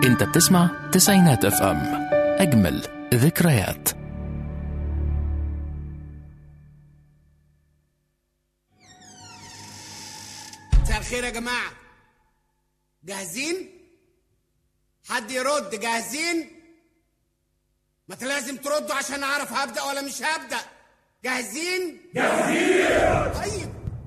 انت بتسمع تسعينات اف ام، اجمل ذكريات. مساء الخير يا جماعة، جاهزين؟ حد يرد؟ جاهزين؟ ما لازم تردوا عشان اعرف هبدأ ولا مش هبدأ. جاهزين؟ جاهزين. طيب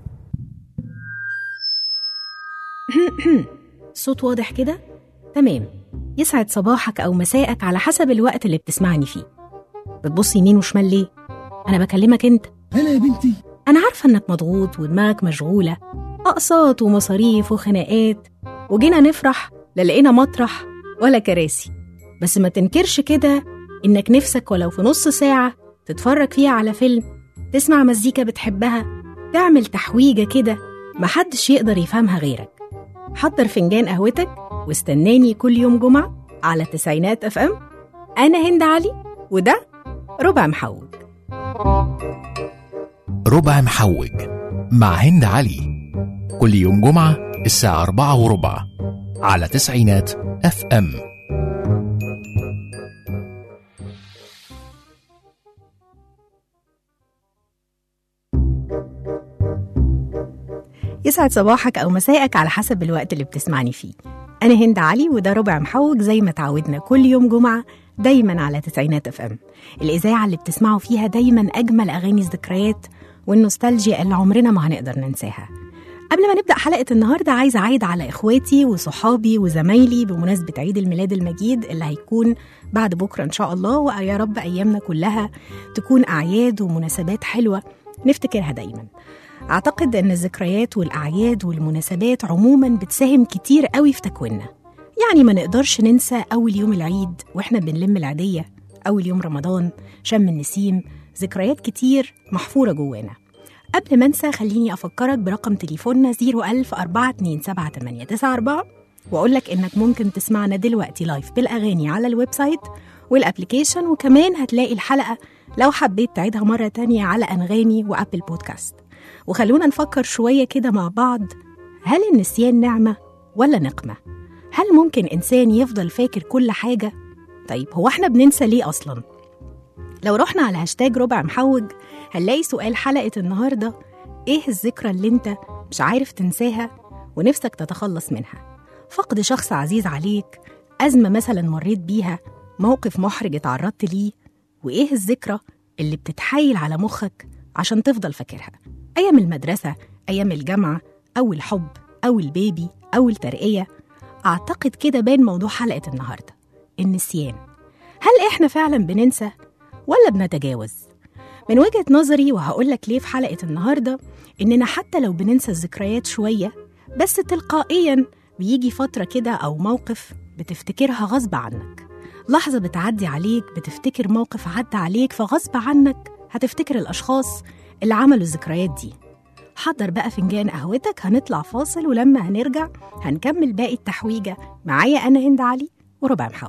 صوت واضح كده؟ تمام. يسعد صباحك أو مساءك على حسب الوقت اللي بتسمعني فيه. بتبص يمين وشمال ليه؟ أنا بكلمك أنت. هلا يا بنتي. أنا عارفة إنك مضغوط ودماغك مشغولة، أقساط ومصاريف وخناقات، وجينا نفرح لا لقينا مطرح ولا كراسي. بس ما تنكرش كده إنك نفسك ولو في نص ساعة تتفرج فيها على فيلم، تسمع مزيكا بتحبها، تعمل تحويجة كده محدش يقدر يفهمها غيرك. حضر فنجان قهوتك واستناني كل يوم جمعة على تسعينات اف ام. أنا هند علي وده ربع محوج. ربع محوج مع هند علي، كل يوم جمعة الساعة 4:15 على تسعينات اف ام. يسعد صباحك أو مساءك على حسب الوقت اللي بتسمعني فيه. أنا هند علي وده ربع محوج زي ما تعودنا كل يوم جمعة دايما على تسعينات اف ام، الإذاعة اللي بتسمعوا فيها دايما أجمل أغاني الذكريات والنوستالجيا اللي عمرنا ما هنقدر ننساها. قبل ما نبدأ حلقة النهاردة عايزة أعيد على إخواتي وصحابي وزمايلي بمناسبة عيد الميلاد المجيد اللي هيكون بعد بكرة إن شاء الله، ويا رب أيامنا كلها تكون أعياد ومناسبات حلوة نفتكرها دايما. أعتقد أن الذكريات والأعياد والمناسبات عموما بتساهم كتير قوي في تكويننا. يعني ما نقدرش ننسى أول يوم العيد وإحنا بنلم العيدية، أول يوم رمضان، شم النسيم، ذكريات كتير محفورة جوانا. قبل ما انسى خليني أفكرك برقم تليفوننا 01042788994 وأقولك إنك ممكن تسمعنا دلوقتي لايف بالأغاني على الويب سايت والأبليكيشن، وكمان هتلاقي الحلقة لو حبيت تعيدها مرة تانية على أنغامي وأبل بودكاست. وخلونا نفكر شوية كده مع بعض، هل النسيان نعمة ولا نقمة؟ هل ممكن إنسان يفضل فاكر كل حاجة؟ طيب هو احنا بننسى ليه أصلاً؟ لو رحنا على هاشتاج ربع محوج هنلاقي سؤال حلقة النهاردة: إيه الذكرى اللي انت مش عارف تنساها ونفسك تتخلص منها؟ فقد شخص عزيز عليك، أزمة مثلاً مريت بيها، موقف محرج اتعرضت ليه، وإيه الذكرى اللي بتتحايل على مخك عشان تفضل فاكرها؟ أيام المدرسة، أيام الجامعة، أو الحب، أو البيبي، أو الترقية. أعتقد كده بان موضوع حلقة النهاردة، النسيان. هل إحنا فعلا بننسى ولا بنتجاوز؟ من وجهة نظري وهقولك ليه في حلقة النهاردة، إننا حتى لو بننسى الذكريات شوية بس تلقائيا بيجي فترة كده أو موقف بتفتكرها غصب عنك، لحظة بتعدي عليك بتفتكر موقف عدى عليك، فغصب عنك هتفتكر الأشخاص اللي عملوا الذكريات دي. حضر بقى فنجان قهوتك، هنطلع فاصل، ولما هنرجع هنكمل باقي التحويجة. معايا أنا هند علي وربع محوج.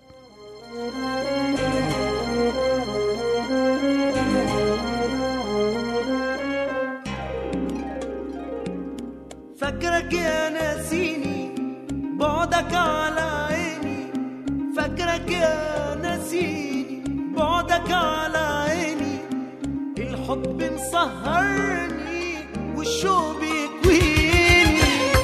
فاكرك يا ناسيني بعدك على عيني، فاكرك يا ناسيني بعدك على عيني، الحب مسهرني والشوق بيكويني.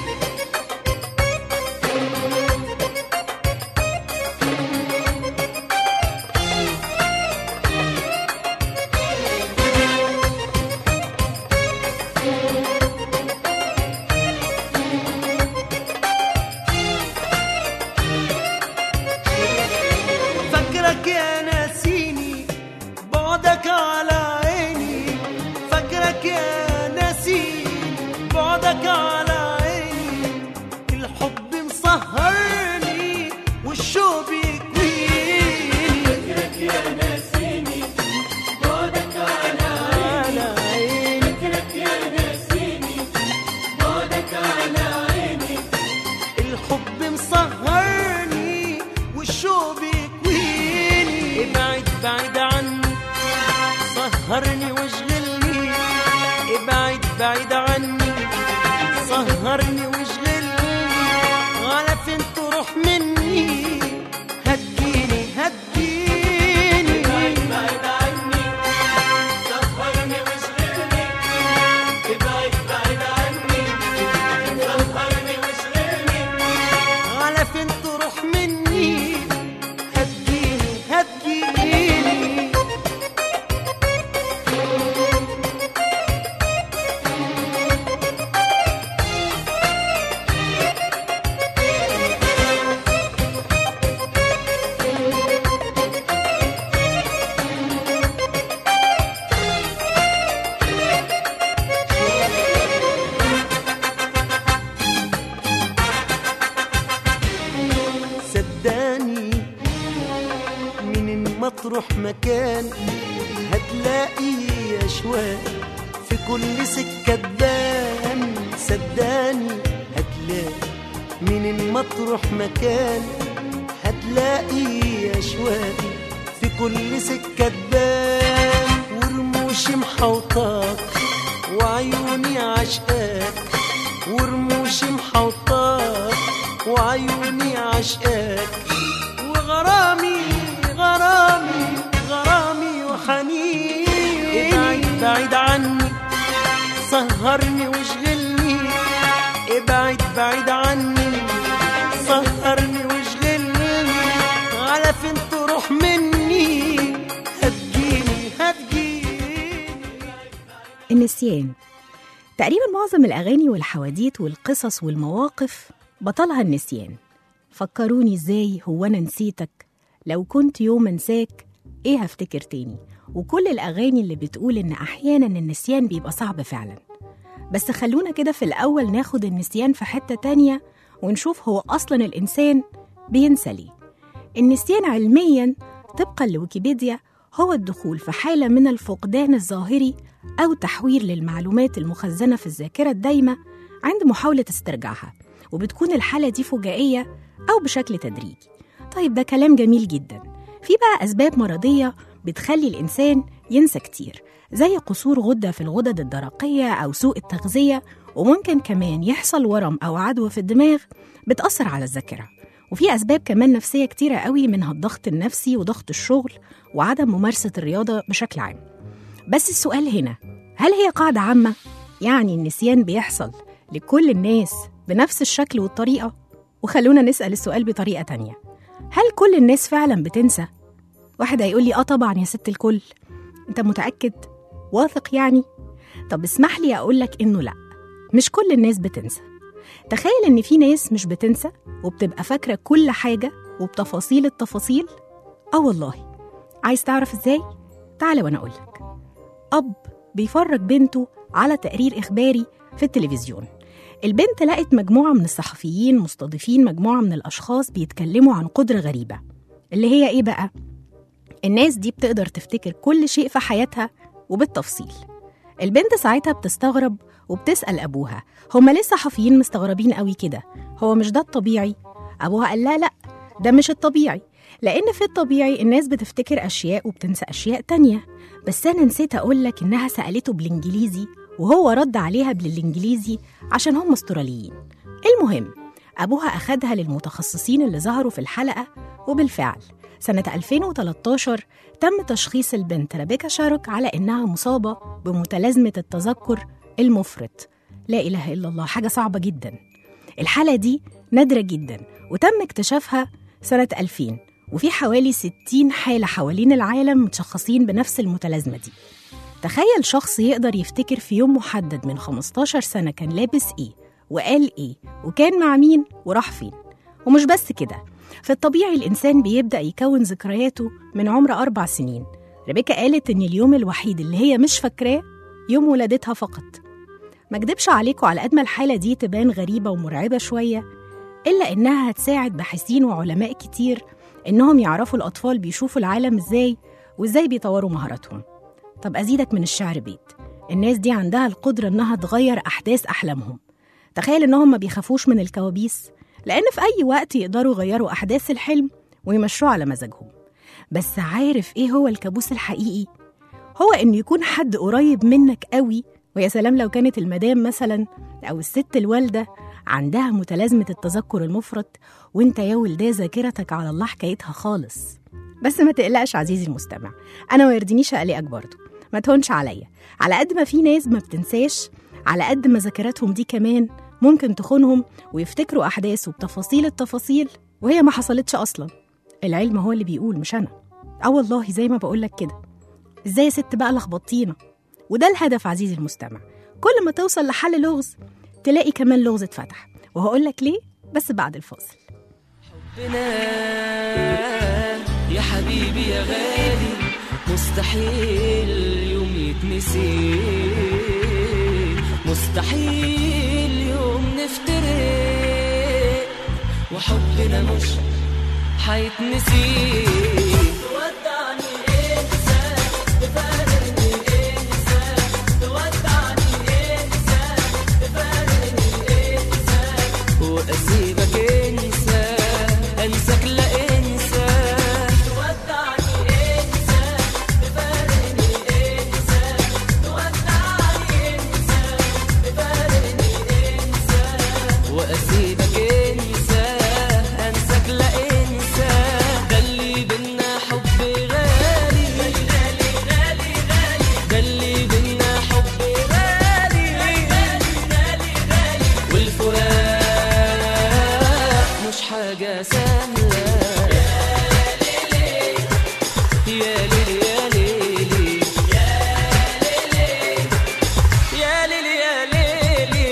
فاكرك يا ناسيني بعدك على عيني، فاكرك يا ناسيني بعدك على عيني، الحب مسهرني والشوق بيكويني. فاكرك يا ناسيني بعدك على عيني، فاكرك يا ناسيني بعدك على عيني، الحب مسهرني والشوق بيكويني. ابعد بعيد عني سهرني واشغلني، ابعد بعيد عني سهرني واشغلني، على فين تروح مني تروح مكان هتلاقي أشواق في كل سكة تبان. صدقني هتلاقي منين ما تروح مكان هتلاقي أشواق في كل سكة تبان. ورموشي محوطاك وعيوني عشقاك، ورموشي محوطاك وعيوني عشقاك، وغرامي غرامي غرامي وحنين. ابعد بعيد عني سهرني واشغلني، ابعد بعيد عني سهرني واشغلني، على فين تروح مني هتجيني. النسيان تقريبا معظم الأغاني والحواديت والقصص والمواقف بطلها النسيان. فكروني ازاي هو أنا نسيتك، لو كنت يوم انساك ايه هفتكر تاني. وكل الأغاني اللي بتقول إن أحيانا النسيان بيبقى صعب فعلا. بس خلونا كده في الأول ناخد النسيان في حتة تانية ونشوف هو أصلا الإنسان بينسى ليه. النسيان علميا طبقا لويكيبيديا هو الدخول في حالة من الفقدان الظاهري أو تحوير للمعلومات المخزنة في الذاكرة الدايمة عند محاولة استرجاعها، وبتكون الحالة دي فجائية أو بشكل تدريجي. طيب ده كلام جميل جدا. في بقى أسباب مرضية بتخلي الإنسان ينسى كتير، زي قصور غدة في الغدد الدرقية أو سوء التغذية، وممكن كمان يحصل ورم أو عدوى في الدماغ بتأثر على الذاكرة. وفي أسباب كمان نفسية كتيرة قوي، منها الضغط النفسي وضغط الشغل وعدم ممارسة الرياضة بشكل عام. بس السؤال هنا، هل هي قاعدة عامة؟ يعني النسيان بيحصل لكل الناس بنفس الشكل والطريقة؟ وخلونا نسأل السؤال بطريقة تانية، هل كل الناس فعلا بتنسى؟ واحد هيقول لي طبعا يا ست الكل. انت متأكد؟ واثق يعني؟ طب اسمح لي أقولك إنه لأ، مش كل الناس بتنسى. تخيل إن في ناس مش بتنسى وبتبقى فاكرة كل حاجة وبتفاصيل التفاصيل. والله عايز تعرف إزاي؟ تعال وأنا أقولك. أب بيفرج بنته على تقرير إخباري في التلفزيون. البنت لقت مجموعة من الصحفيين مستضيفين مجموعة من الأشخاص بيتكلموا عن قدرة غريبة، اللي هي إيه بقى؟ الناس دي بتقدر تفتكر كل شيء في حياتها وبالتفصيل. البنت ساعتها بتستغرب وبتسأل أبوها، هما ليه الصحفيين مستغربين قوي كده؟ هو مش ده الطبيعي؟ أبوها قال لا ده مش الطبيعي، لأن في الطبيعي الناس بتفتكر أشياء وبتنسى أشياء تانية. بس أنا نسيت أقولك إنها سألته بالإنجليزي وهو رد عليها بالإنجليزي عشان هم استراليين. المهم أبوها أخدها للمتخصصين اللي ظهروا في الحلقة، وبالفعل سنة 2013 تم تشخيص البنت ريبيكا شارك على إنها مصابة بمتلازمة التذكر المفرط. لا إله إلا الله، حاجة صعبة جدا. الحالة دي نادرة جدا وتم اكتشافها سنة 2000، وفي حوالي 60 حالة حوالين العالم متشخصين بنفس المتلازمة دي. تخيل شخص يقدر يفتكر في يوم محدد من 15 سنة كان لابس إيه وقال إيه وكان مع مين وراح فين. ومش بس كده، في الطبيعي الإنسان بيبدأ يكون ذكرياته من عمر 4 سنين. ريبيكا قالت إن اليوم الوحيد اللي هي مش فاكراه يوم ولادتها فقط. ما اكدبش عليكم، على قد ما الحالة دي تبان غريبة ومرعبة شوية، إلا إنها هتساعد باحثين وعلماء كتير إنهم يعرفوا الأطفال بيشوفوا العالم إزاي وإزاي بيطوروا مهاراتهم. طب أزيدك من الشعر بيت، الناس دي عندها القدرة إنها تغير أحداث أحلامهم. تخيل إنهم ما بيخافوش من الكوابيس، لأن في أي وقت يقدروا يغيروا أحداث الحلم ويمشوا على مزاجهم. بس عارف إيه هو الكابوس الحقيقي؟ هو إن يكون حد قريب منك قوي، ويا سلام لو كانت المدام مثلا أو الست الوالدة عندها متلازمة التذكر المفرط، وإنت يا ولدة ذاكرتك على الله حكايتها خالص. بس ما تقلقش عزيزي المستمع، أنا ما يرضينيش أقلقك برضو، ما تهونش عليا. على قد ما في ناس ما بتنساش، على قد ما ذاكرتهم دي كمان ممكن تخونهم ويفتكروا أحداث وبتفاصيل التفاصيل وهي ما حصلتش أصلا. العلم هو اللي بيقول مش أنا. والله زي ما بقولك كده. إزاي يا ست بقى لخبطينا؟ وده الهدف عزيزي المستمع، كل ما توصل لحل لغز تلاقي كمان لغز اتفتح، وهقولك ليه بس بعد الفاصل. حبنا يا حبيبي يا غالي مستحيل يوم يتنسي، مستحيل يوم نفترق، وحبنا مش حيتنسي. ودعني الفراق مش حاجة سهلة. يا ليلي يا ليلي يا ليلي يا ليلي.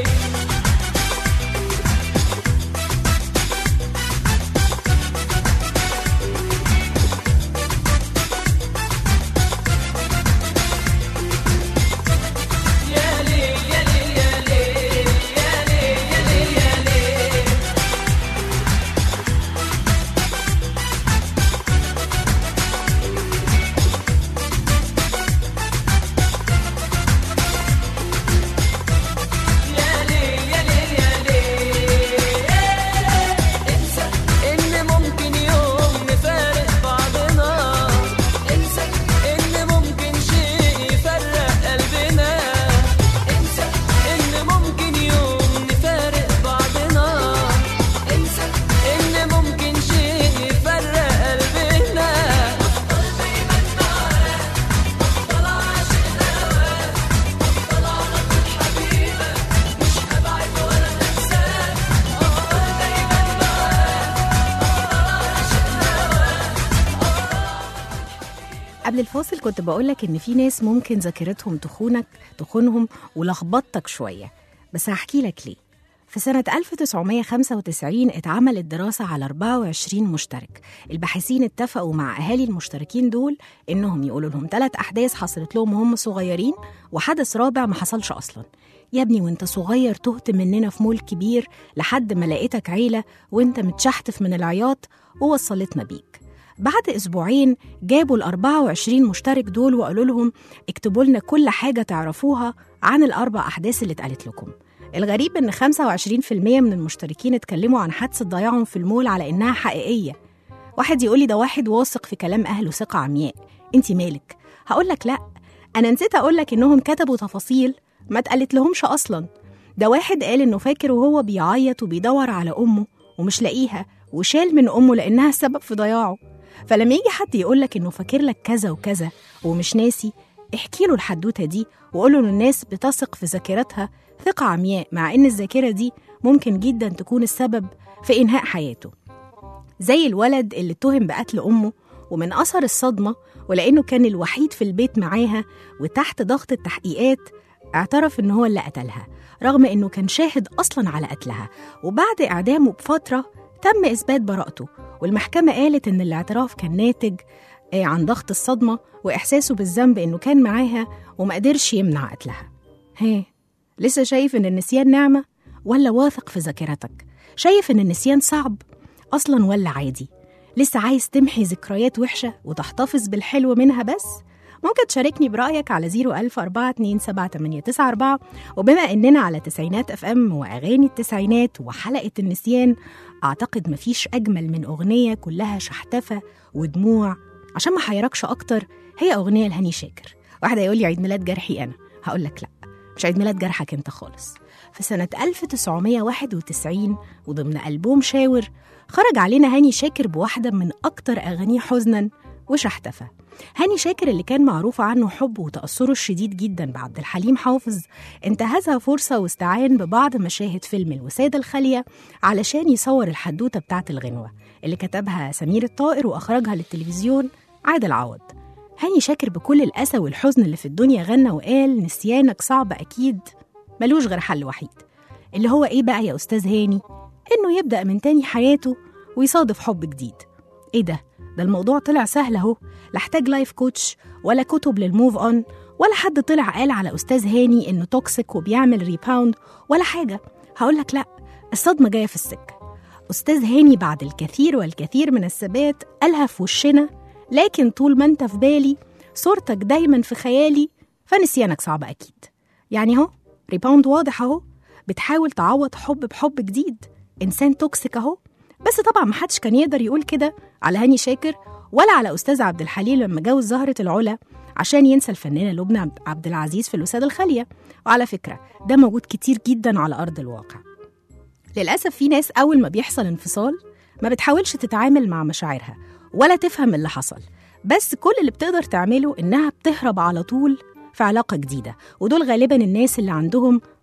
قبل الفاصل كنت بقولك إن في ناس ممكن ذاكرتهم تخونهم ولخبطتك شوية، بس هحكي لك ليه. في سنة 1995 اتعملت دراسة على 24 مشترك. الباحثين اتفقوا مع أهالي المشتركين دول إنهم يقولوا لهم 3 أحداث حصلت لهم وهم صغيرين، وحدث رابع ما حصلش أصلاً. يا ابني وانت صغير تهت مننا في مول كبير لحد ما لقيتك عيلة وانت متشحتف من العياط ووصلتنا بيك. بعد أسبوعين جابوا 24 مشترك دول وقالوا لهم اكتبوا لنا كل حاجة تعرفوها عن ال4 أحداث اللي اتقالت لكم. الغريب إن 25% من المشتركين اتكلموا عن حادثة ضياعهم في المول على إنها حقيقية. واحد يقولي ده واحد واثق في كلام أهله ثقة عمياء، انتي مالك؟ هقولك لأ، أنا نسيت أقولك إنهم كتبوا تفاصيل ما اتقالت لهمش أصلاً. ده واحد قال إنه فاكر وهو بيعيط وبيدور على أمه ومش لاقيها وشال من أمه لأنها السبب في ضياعه. فلما يجي حد يقولك إنه فاكر لك كذا وكذا ومش ناسي، احكي له الحدوتة دي وقوله إن الناس بتثق في ذاكرتها ثقة عمياء، مع إن الذاكرة دي ممكن جدا تكون السبب في إنهاء حياته. زي الولد اللي اتهم بقتل أمه ومن أثر الصدمة ولأنه كان الوحيد في البيت معاها وتحت ضغط التحقيقات اعترف إنه هو اللي قتلها رغم إنه كان شاهد أصلا على قتلها. وبعد إعدامه بفترة تم إثبات براءته، والمحكمة قالت إن الاعتراف كان ناتج عن ضغط الصدمة وإحساسه بالذنب إنه كان معاها وما قدرش يمنع قتلها. لسه شايف إن النسيان نعمة ولا واثق في ذاكرتك؟ شايف إن النسيان صعب أصلا ولا عادي؟ لسه عايز تمحي ذكريات وحشة وتحتفظ بالحلو منها بس؟ ممكن تشاركني برأيك على 010427894. وبما إننا على تسعينات FM وأغاني التسعينات وحلقة النسيان، أعتقد مفيش أجمل من أغنية كلها شحتفة ودموع. عشان ما حيركش أكتر، هي أغنية لهاني شاكر. واحدة يقول لي عيد ميلاد جرحي أنا، هقولك لأ، مش عيد ميلاد جرحك أنت خالص. في سنة 1991 وضمن ألبوم شاور خرج علينا هاني شاكر بواحدة من أكتر أغانيه حزناً وشحتفة. هاني شاكر اللي كان معروف عنه حبه وتأثره الشديد جداً بعبد الحليم حافظ، انتهزها فرصة واستعان ببعض مشاهد فيلم الوسادة الخالية علشان يصور الحدوتة بتاعت الغنوة اللي كتبها سمير الطائر وأخرجها للتلفزيون عادل عوض. هاني شاكر بكل الأسى والحزن اللي في الدنيا غنى وقال نسيانك صعب أكيد، ملوش غير حل وحيد. اللي هو إيه بقى يا أستاذ هاني؟ إنه يبدأ من تاني حياته ويصادف حب جديد. إيه ده الموضوع طلع سهل أهو، لا احتاج لايف كوتش ولا كتب للموف أون ولا حد طلع قال على أستاذ هاني إنه توكسيك وبيعمل ريباوند ولا حاجة. هقولك لأ، الصدمة جاية في السكة. أستاذ هاني بعد الكثير والكثير من الثبات قالها في وشنا، لكن طول ما انت في بالي صورتك دايما في خيالي، فنسيانك صعب أكيد. يعني اهو ريباوند واضح اهو، بتحاول تعوض حب بحب جديد، إنسان توكسيك اهو. بس طبعا محدش كان يقدر يقول كده على هاني شاكر ولا على أستاذ عبد الحليم لما جوز زهرة العلا عشان ينسى الفنانة لبنى عبد العزيز في الوسادة الخالية. وعلى فكرة ده موجود كتير جدا على أرض الواقع. للأسف في ناس أول ما بيحصل انفصال ما بتحاولش تتعامل مع مشاعرها ولا تفهم اللي حصل، بس كل اللي بتقدر تعمله إنها بتهرب على طول في علاقة جديدة. ودول غالبا الناس اللي عندهم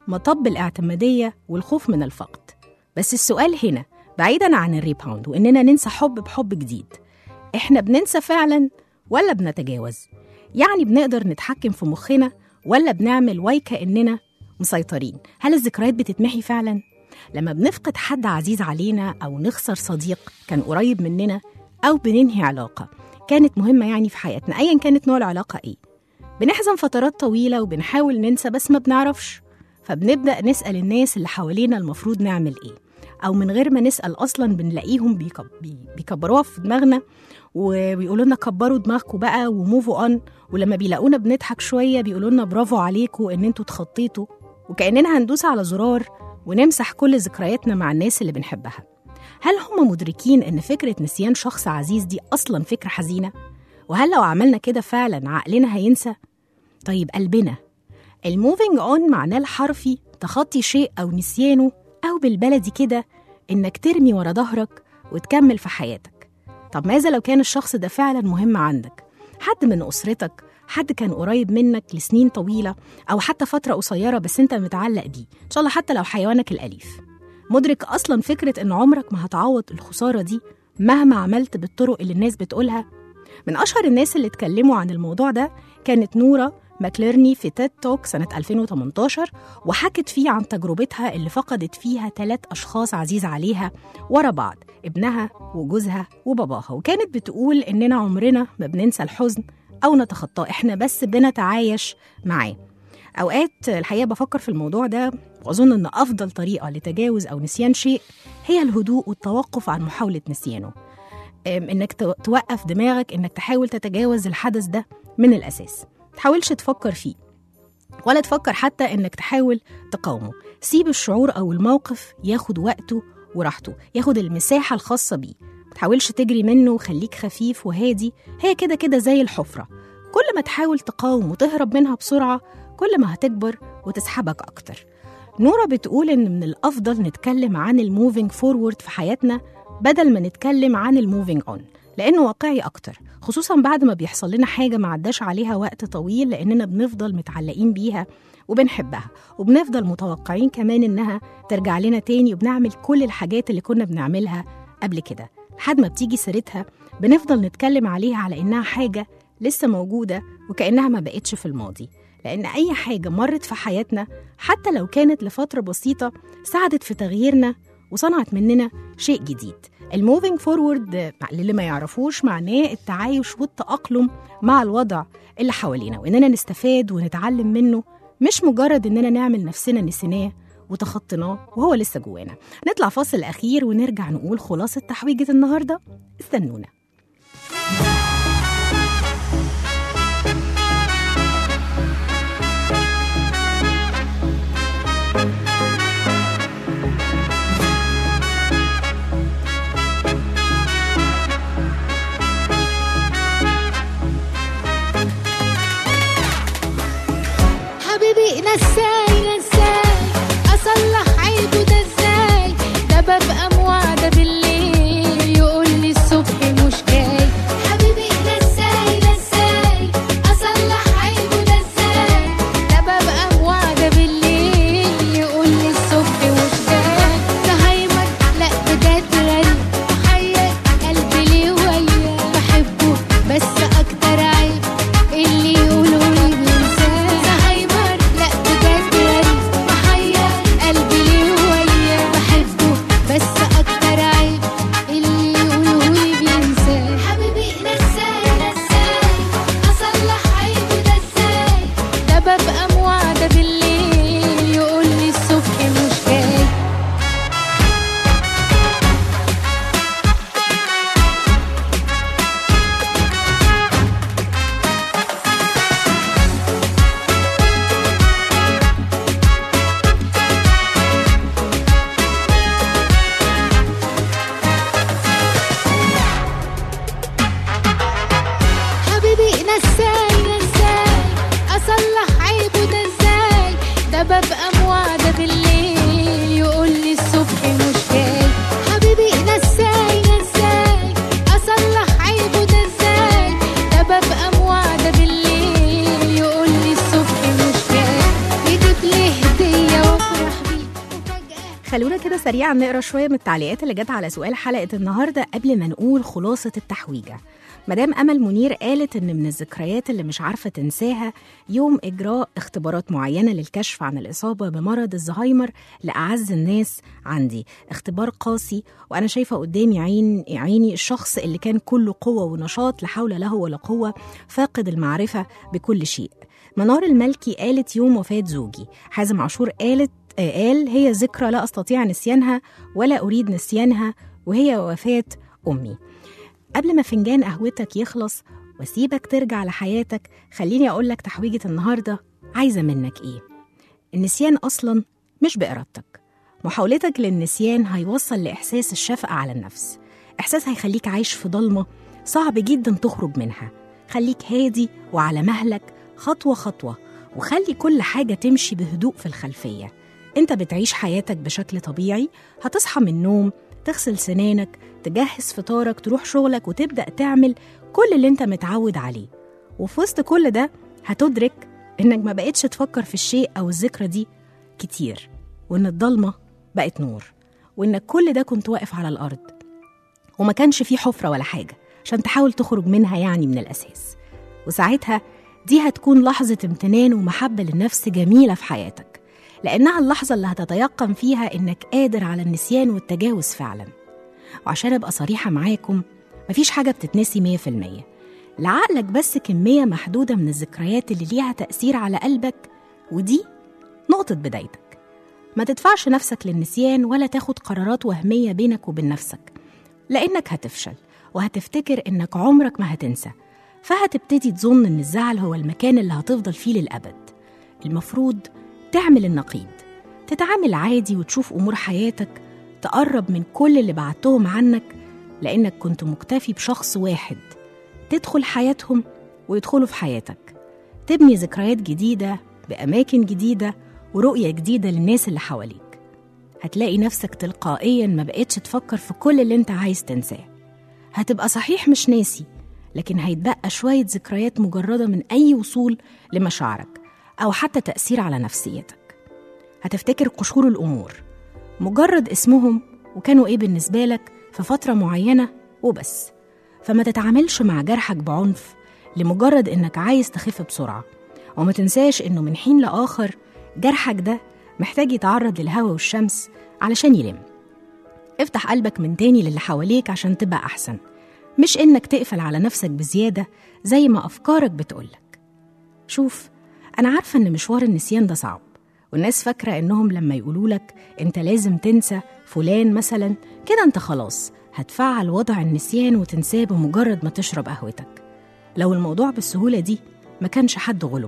مطب الاعتمادية والخوف من الفقد. بس السؤال هنا بعيداً عن الريباوند وإننا ننسى حب بحب جديد، إحنا بننسى فعلاً ولا بنتجاوز؟ يعني بنقدر نتحكم في مخنا ولا بنعمل وكأننا مسيطرين؟ هل الذكريات بتتمحي فعلاً؟ لما بنفقد حد عزيز علينا أو نخسر صديق كان قريب مننا أو بننهي علاقة كانت مهمة يعني في حياتنا أياً كانت نوع العلاقة إيه، بنحزن فترات طويلة وبنحاول ننسى بس ما بنعرفش، فبنبدأ نسأل الناس اللي حوالينا المفروض نعمل إيه، أو من غير ما نسأل أصلاً بنلاقيهم بيكبروها في دماغنا وبيقولوا لنا كبروا دماغكم بقى وموفوا أون، ولما بيلاقونا بنضحك شوية بيقولوا لنا برافو عليكم إن انتوا تخطيتوا، وكأننا هندوس على زرار ونمسح كل ذكرياتنا مع الناس اللي بنحبها. هل هم مدركين إن فكرة نسيان شخص عزيز دي أصلاً فكرة حزينة؟ وهل لو عملنا كده فعلاً عقلنا هينسى؟ طيب قلبنا؟ الموفينج أون معناه الحرفي تخطي شيء أو نسيانه، أو بالبلدي كده إنك ترمي ورا ظهرك وتكمل في حياتك. طب ماذا لو كان الشخص ده فعلاً مهم عندك؟ حد من أسرتك، حد كان قريب منك لسنين طويلة، أو حتى فترة قصيرة بس أنت متعلق بيه، إن شاء الله حتى لو حيوانك الأليف. مدرك أصلاً فكرة إن عمرك ما هتعوض الخسارة دي مهما عملت بالطرق اللي الناس بتقولها؟ من أشهر الناس اللي اتكلموا عن الموضوع ده كانت نورا ماكليرني في تيد توك سنة 2018، وحكت فيه عن تجربتها اللي فقدت فيها 3 أشخاص عزيز عليها ورا بعض، ابنها وجوزها وباباها، وكانت بتقول إننا عمرنا ما بننسى الحزن أو نتخطاه، إحنا بس بنتعايش معاه. أوقات الحقيقة بفكر في الموضوع ده وأظن إن أفضل طريقة لتجاوز أو نسيان شيء هي الهدوء والتوقف عن محاولة نسيانه، إنك توقف دماغك، إنك تحاول تتجاوز الحدث ده من الأساس، تحاولش تفكر فيه ولا تفكر حتى إنك تحاول تقاومه. سيب الشعور أو الموقف ياخد وقته وراحته، ياخد المساحة الخاصة بيه، متحاولش تجري منه وخليك خفيف وهادي. هي كده كده زي الحفرة، كل ما تحاول تقاوم وتهرب منها بسرعة كل ما هتكبر وتسحبك أكتر. نورا بتقول إن من الأفضل نتكلم عن الموفينج فورورد في حياتنا بدل ما نتكلم عن الموفينج أون، لأنه واقعي أكتر، خصوصاً بعد ما بيحصل لنا حاجة ما عداش عليها وقت طويل، لأننا بنفضل متعلقين بيها وبنحبها، وبنفضل متوقعين كمان إنها ترجع لنا تاني، وبنعمل كل الحاجات اللي كنا بنعملها قبل كده. لحد ما بتيجي سيرتها بنفضل نتكلم عليها على إنها حاجة لسه موجودة وكأنها ما بقتش في الماضي، لأن أي حاجة مرت في حياتنا حتى لو كانت لفترة بسيطة ساعدت في تغييرنا وصنعت مننا شيء جديد. الموفينج فورورد اللي ما يعرفوش معناه التعايش والتأقلم مع الوضع اللي حوالينا، وإننا نستفاد ونتعلم منه، مش مجرد إننا نعمل نفسنا نسيناه وتخطيناه وهو لسه جوانا. نطلع فاصل أخير ونرجع نقول خلاصة تحويجة النهاردة. استنونا. نساي أصلح عيبه ده ازاي، ده ببقى موعدة بالليل يقول لي الصبح مش جاي. حبيبي نساي أصلح عيبه ده ازاي، ده ببقى موعدة بالليل يقول لي الصبح مش جاي. زهايمر لا بجد غريب محير قلبي ليه وياه، بحبه بس أكتر عيب اللي يقولوا لي بنساه. زهايمر لا بجد غريب محير قلبي ليه وياه، بحبه بس أكتر عيب اللي يقولوا لي بنساه. حبيبي نساي أصلح عيبه ده ازاي، ده ببقى موعدة بالليل يقول لي الصبح مش جاي. حبيبي نساي أصلح عيبه ده ازاي، ده ببقى موعدة بالليل يقول لي الصبح مش جاي. حبيبي نساي أصلح عيبه ده ازاي، ده ببقى موعدة بالليل يقول لي الصبح مش جاي. يجيب لي هدية كده سريعا نقرا شويه من التعليقات اللي جت على سؤال حلقه النهارده قبل ما نقول خلاصه التحويجه. مدام امل منير قالت ان من الذكريات اللي مش عارفه تنساها يوم اجراء اختبارات معينه للكشف عن الاصابه بمرض الزهايمر لاعز الناس عندي. اختبار قاسي وانا شايفه قدامي عيني الشخص اللي كان كله قوه ونشاط لا حول له ولا قوه، فاقد المعرفه بكل شيء. منار الملكي قالت يوم وفاه زوجي. حازم عاشور قال هي ذكرى لا أستطيع نسيانها ولا أريد نسيانها، وهي وفاة أمي. قبل ما فنجان قهوتك يخلص واسيبك ترجع لحياتك، خليني أقولك تحويجة النهاردة عايزة منك إيه؟ النسيان أصلا مش بإرادتك. محاولتك للنسيان هيوصل لإحساس الشفقة على النفس، إحساس هيخليك عايش في ضلمة صعب جدا تخرج منها. خليك هادي وعلى مهلك خطوة خطوة، وخلي كل حاجة تمشي بهدوء في الخلفية. انت بتعيش حياتك بشكل طبيعي، هتصحى من النوم، تغسل سنانك، تجهز فطارك، تروح شغلك وتبدأ تعمل كل اللي انت متعود عليه. وفي وسط كل ده هتدرك انك ما بقتش تفكر في الشيء او الذكرى دي كتير، وان الضلمة بقت نور، وانك كل ده كنت واقف على الارض وما كانش فيه حفرة ولا حاجة عشان تحاول تخرج منها يعني من الأساس. وساعتها دي هتكون لحظة امتنان ومحبة للنفس جميلة في حياتك، لأنها اللحظة اللي هتتيقن فيها إنك قادر على النسيان والتجاوز فعلا. وعشان أبقى صريحة معاكم، مفيش حاجة بتتنسي 100%، لعقلك بس كمية محدودة من الذكريات اللي ليها تأثير على قلبك، ودي نقطة بدايتك. ما تدفعش نفسك للنسيان ولا تاخد قرارات وهمية بينك وبين نفسك، لأنك هتفشل وهتفتكر إنك عمرك ما هتنسى، فهتبتدي تظن إن الزعل هو المكان اللي هتفضل فيه للأبد. المفروض تعمل النقيض، تتعامل عادي وتشوف أمور حياتك، تقرب من كل اللي بعدتهم عنك، لأنك كنت مكتفي بشخص واحد، تدخل حياتهم ويدخلوا في حياتك، تبني ذكريات جديدة بأماكن جديدة ورؤية جديدة للناس اللي حواليك. هتلاقي نفسك تلقائيا ما بقتش تفكر في كل اللي انت عايز تنساه. هتبقى صحيح مش ناسي، لكن هيتبقى شوية ذكريات مجردة من أي وصول لمشاعرك أو حتى تأثير على نفسيتك. هتفتكر قشور الأمور، مجرد اسمهم وكانوا إيه بالنسبة لك في فترة معينة وبس. فما تتعاملش مع جرحك بعنف لمجرد إنك عايز تخف بسرعة، وما تنساش إنه من حين لآخر جرحك ده محتاج يتعرض للهواء والشمس علشان يلم. افتح قلبك من تاني للي حواليك عشان تبقى أحسن، مش إنك تقفل على نفسك بزيادة زي ما أفكارك بتقولك. شوف، أنا عارفة إن مشوار النسيان ده صعب، والناس فاكرة إنهم لما يقولولك أنت لازم تنسى فلان مثلا كده أنت خلاص هتفعل وضع النسيان وتنساه بمجرد ما تشرب قهوتك. لو الموضوع بالسهولة دي ما كانش حد غلب.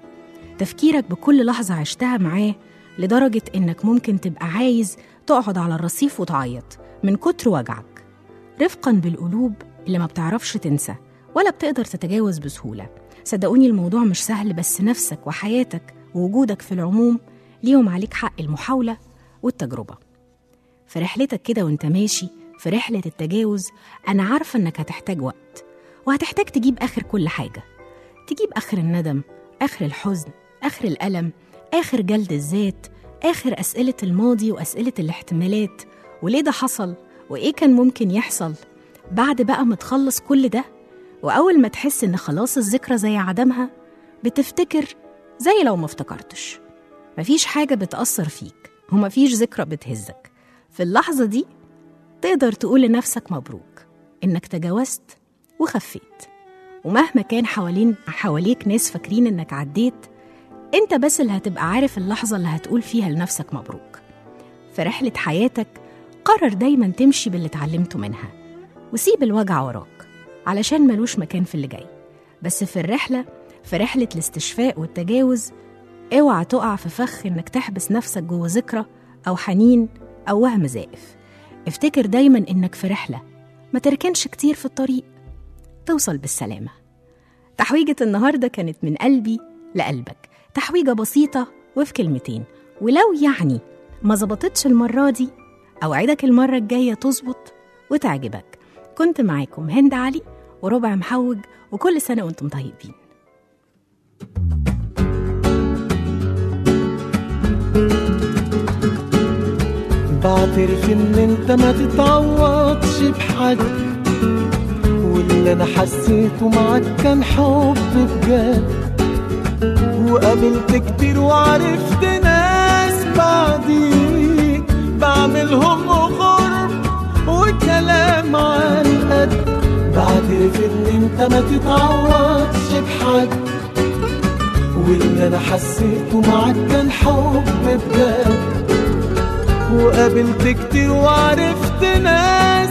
تفكيرك بكل لحظة عشتها معاه لدرجة إنك ممكن تبقى عايز تقعد على الرصيف وتعيط من كتر وجعك. رفقا بالقلوب اللي ما بتعرفش تنسى ولا بتقدر تتجاوز بسهولة. صدقوني الموضوع مش سهل، بس نفسك وحياتك ووجودك في العموم ليهم عليك حق المحاولة والتجربة. في رحلتك كده وانت ماشي في رحلة التجاوز، أنا عارفة إنك هتحتاج وقت، وهتحتاج تجيب آخر كل حاجة، تجيب آخر الندم، آخر الحزن، آخر الألم، آخر جلد الذات، آخر أسئلة الماضي وأسئلة الاحتمالات، وليه ده حصل وإيه كان ممكن يحصل. بعد بقى ما تخلص كل ده، وأول ما تحس إن خلاص الذكرى زي عدمها، بتفتكر زي لو ما افتكرتش. مفيش حاجة بتأثر فيك ومفيش ذكرى بتهزك. في اللحظة دي تقدر تقول لنفسك مبروك إنك تجاوزت وخفيت. ومهما كان حواليك ناس فاكرين إنك عديت، أنت بس اللي هتبقى عارف اللحظة اللي هتقول فيها لنفسك مبروك. في رحلة حياتك قرر دايما تمشي باللي اتعلمته منها، وسيب الوجع وراك علشان ملوش مكان في اللي جاي. بس في رحلة الاستشفاء والتجاوز، اوعى تقع في فخ إنك تحبس نفسك جوه ذكرى أو حنين أو وهم زائف. افتكر دايما إنك في رحلة، ما تركنش كتير في الطريق، توصل بالسلامة. تحويجة النهاردة كانت من قلبي لقلبك، تحويجة بسيطة وفي كلمتين، ولو يعني ما زبطتش المرة دي، أوعدك المرة الجاية تظبط وتعجبك. كنت معاكم هند علي وربع محوج، وكل سنة وانتم طيبين. بعترف ان انت ما تتعوضش بحد، واللي انا حسيته معاك كان حب بجد. وقابلت كتير وعرفت ناس بعديك بعملهم غرب وكلام عن قد. بعترف ان انت ما تتعوضش بحد، واللي انا حسيته معاك كان حب بجد. وقابلت كتير وعرفت ناس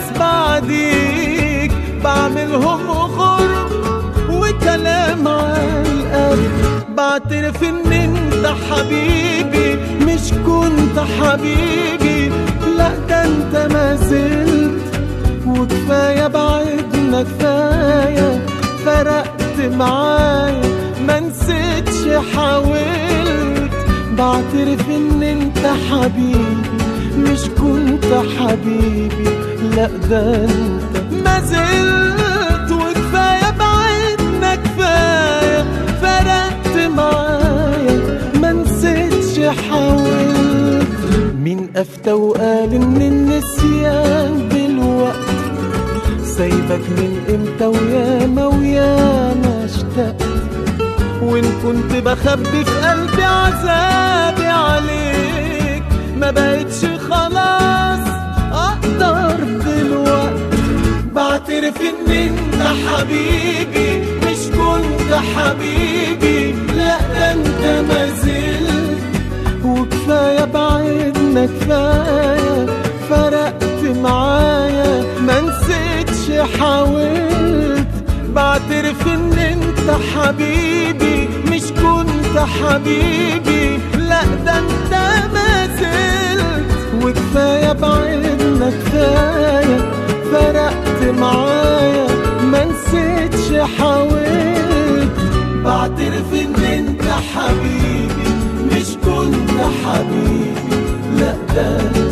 بعديك بعملهم غرب وكلام عن قد. بعترف ان انت حبيبي مش كنت حبيبي، لا ده انت ما زلت. وكفاية بعدنا كفاية فرقت معايا ما نسيتش حاولت. بعترف ان انت حبيبي مش كنت حبيبي، لا ده انت ما زلت. وكفاية بعدنا كفاية فرقت معايا ما نسيتش حاولت. مين افتى وقال ان النسيان بالوقت سايبك من امتى وياما وياما اشتقت. وان كنت بخبي في قلبي عذابي عليك ما بقتش خلاص اقدر دلوقتي. بعترف ان انت حبيبي مش كنت حبيبي، لا ده انت ما زلت. وكفاية بعدنا كفاية فرقت معايا ما نسيتش حاولت. بعترف ان انت حبيبي مش كنت حبيبي، لا ده انت ما زلت. وكفاية بعدنا كفاية فرقت معايا ما نسيتش حاولت. بعترف ان انت حبيبي مش كنت حبيبي، لا ده